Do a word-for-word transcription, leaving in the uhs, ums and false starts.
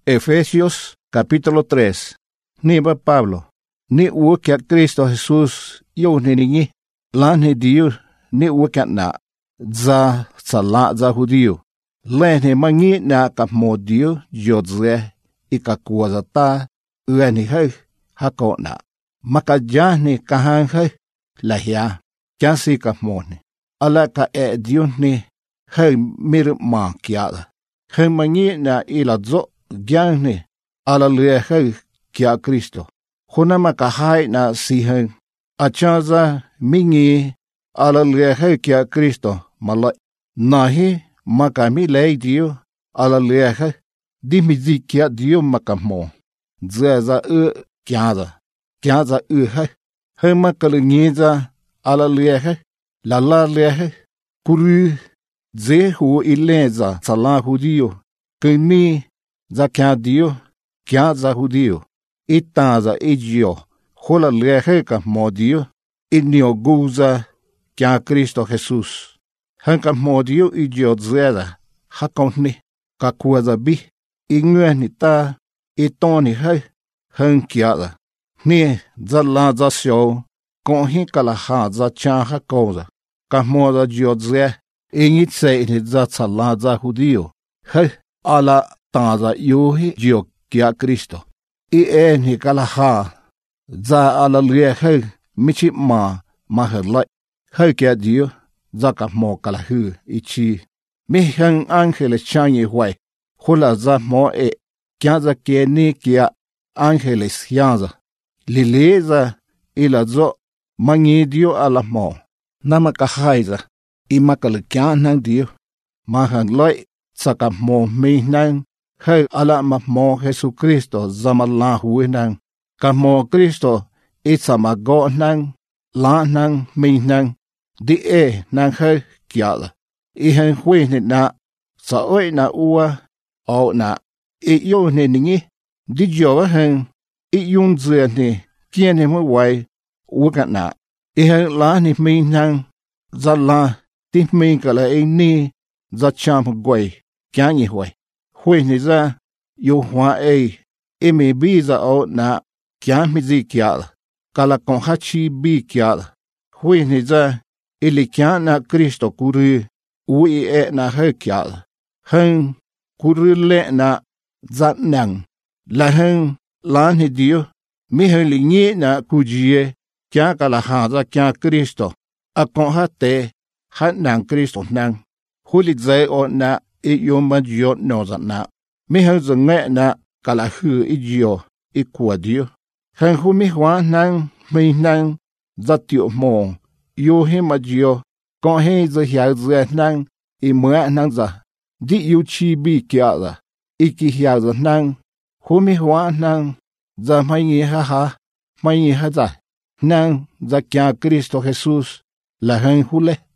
Efesios capítulo tres. Ni ba Pablo. Ni uokia Cristo Jesus yo ni ningi. Lan ni diu ni uokia na. Za sala za hudio. Len ni mangi na kap mo diu jodze ikakua za ta. Ue ni hei hako na. Maka jah ni kahang hei lahia. Kya si kap mo ni. Ala ka e diu ni hei mir ma kia da. Hei mangi na ila zo gyang ni. Ala lue hei kia Kristo. Huna maka hai na si hei. Achaza mingi ala lue hei kia Kristo malai. Nahi maka mi lei diu ala lue hei. Di mi zi kia diu maka mo. Zia za u kia za. Kia za u hei. Hei maka lu ngi za ala lue hei. La la lue hei. Kuru ze hu ile za sala hudio. Kumi za kia diu. Kia za hudio. Ita za ijio. Hola lehe ka modio. Inio guza kia Kristo Jesus. Hanka modio ijio zeda. Hakoni. Kakua za bi. Ingwe ni ta. Itoni hai. Hankia da. Ni za la za sio. Konhi kalaha za cha hakoza. Ka moda jio ze. Ingit se ni za tsala za hudio. Hai. Ala ta za yuhi jio kia Kristo. I e ni kalaha. Za ala lue hei michi ma mahelai. Hei kia diyo. Za ka mo kalahu ichi. Mi heng angele chanyi huai. Hula za mo e. Kia za kia ni kia angeles hianza. Lili za ila zo mangi diyo ala mo. Nama ka haiza. I makal kia nang diyo. Mahelai saka mo mi nang. Hei ala ma mo Jesu Kristo zama la hui nang. Ka mo Kristo itza ma go nang. La nang mi nang. Di e nang hei kia la. I hen hui ni na. Sa oi na ua. O na. I yo ni ningi. Di jo hen. I yun zia ni. Kia ni mu wai. Uka na. I hen la ni mi nang. Za la. Di mi ka la e ni. Za cham gwai. Kia ni hui. Hui ni za, yu hua e, imi bi za o na, kia mi zi kia la, kala kong hachi bi kia la. Hui ni za, ili kia na Kristo kuru, ui e na he kia la. Heng, kuru le na, za nang, la heng, la ni diyo, mi heng li nyi na kujie, kia kala ha za kia Kristo, a kong ha te, ha nang Kristo nang, hui li zai o na, I yoma jio no za na. Mi hang za nge na kala hu I jio I kua dio. Hang hu mi hua nang mi nang za tio mo. Yo he ma jio. Kon he za hiao za nang I mua nang za. Di yu chi bi kia za. I ki hiao za nang. Hu mi hua nang za mai ngi ha ha. Mai ngi ha za. Nang za kia Kristo Jesus. La hang hu le.